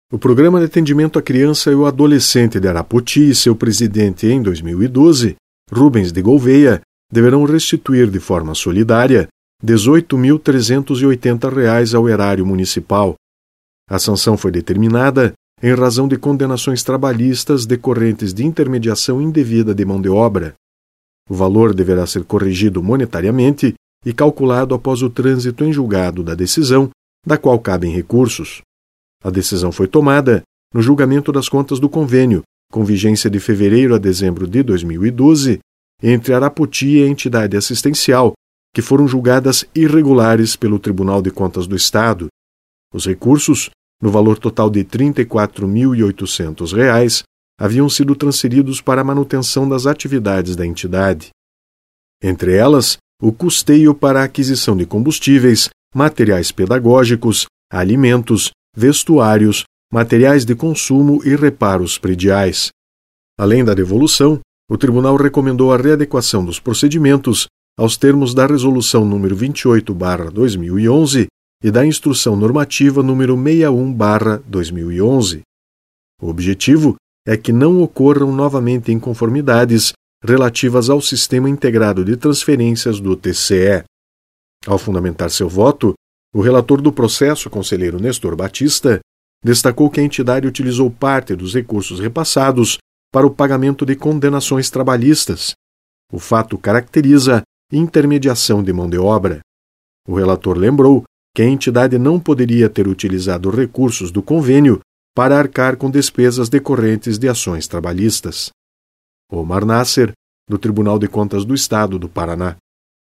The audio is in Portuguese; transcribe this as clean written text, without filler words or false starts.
O Programa de Atendimento à Criança e ao Adolescente de Arapoti e seu presidente em 2012, Rubens de Gouveia, deverão restituir de forma solidária R$ 18.380 ao erário municipal. A sanção foi determinada em razão de condenações trabalhistas decorrentes de intermediação indevida de mão de obra. O valor deverá ser corrigido monetariamente e calculado após o trânsito em julgado da decisão, da qual cabem recursos. A decisão foi tomada no julgamento das contas do convênio, com vigência de fevereiro a dezembro de 2012, entre Arapoti e a entidade assistencial, que foram julgadas irregulares pelo Tribunal de Contas do Estado. Os recursos, no valor total de R$ 34.800, haviam sido transferidos para a manutenção das atividades da entidade. Entre elas, o custeio para a aquisição de combustíveis, materiais pedagógicos, alimentos, vestuários, materiais de consumo e reparos prediais. Além da devolução, o Tribunal recomendou a readequação dos procedimentos aos termos da Resolução nº 28/2011 e da Instrução Normativa nº 61/2011. O objetivo é que não ocorram novamente inconformidades relativas ao Sistema Integrado de Transferências do TCE. Ao fundamentar seu voto, o relator do processo, conselheiro Nestor Batista, destacou que a entidade utilizou parte dos recursos repassados para o pagamento de condenações trabalhistas. O fato caracteriza intermediação de mão de obra. O relator lembrou que a entidade não poderia ter utilizado recursos do convênio para arcar com despesas decorrentes de ações trabalhistas. Omar Nasser, do Tribunal de Contas do Estado do Paraná.